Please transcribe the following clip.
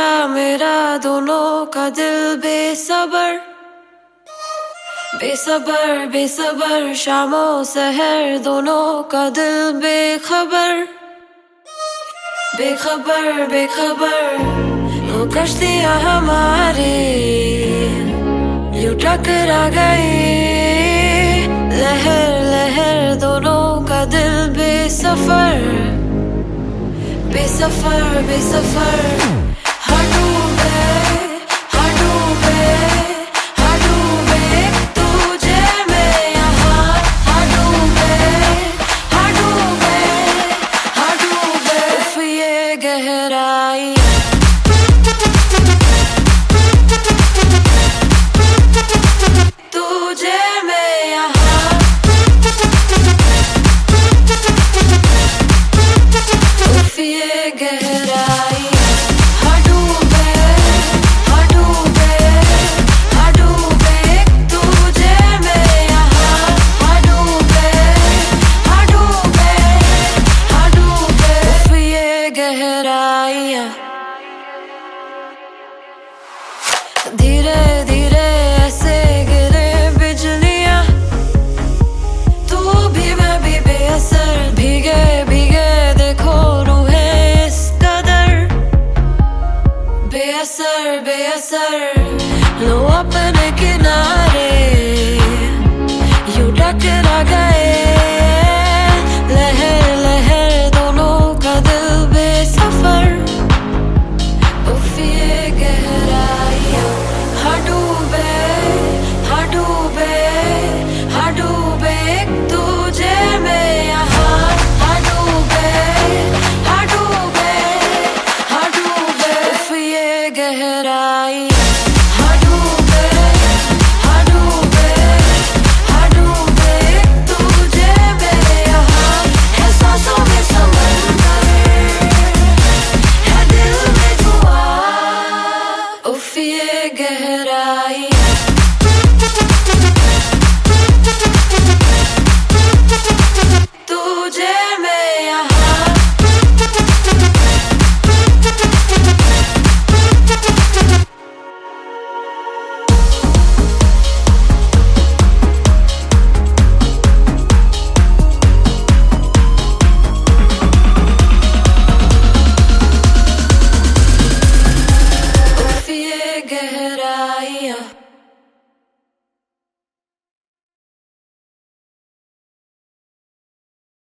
तेरा मेरा दोनों का दिल बेसबर बेसबर बेसबर, शामों सहर दोनों का दिल बेखबर बेखबर बेखबर। वो कश्तियाँ हमारी यूं टकरा गई, लहर लहर दोनों का दिल बेसफर बेसफर बेसफर। हाँ डूबे हाँ डूबे हाँ डूबे तुझे मैं यहाँ। हाँ डूबे हाँ डूबे हाँ डूबे, उफ ये गहराई। तुझे मैं यहाँ, उफ ये गहराई। हाँ डूबे हाँ डूबे हाँ डूबे तुझे मैं यहाँ। हाँ डूबे हाँ डूबे हाँ डूबे, उफ ये गहराइयाँ। धीरे धीरे ऐसे गिरे बिजलियाँ, तू भी मैं भी बेअसर, भीगे भीगे देखो रूहें इस कदर बेअसर बेअसर। लो अपने किनारे यूं टकरा गए, लहर लहर दोनों का दिल बेसफर, उफ ये गहराइयाँ। हाँ डूबे हाँ डूबे हाँ डूबे तुझे मैं यहाँ। हाँ डूबे हाँ डूबे हाँ डूबे, उफ ये गहराई। हाँ डूबे हाँ डूबे हाँ डूबे तुझे मैं यहाँ। है सांसों में समंदर, है दिल में धुआं, उफ ये गहराई।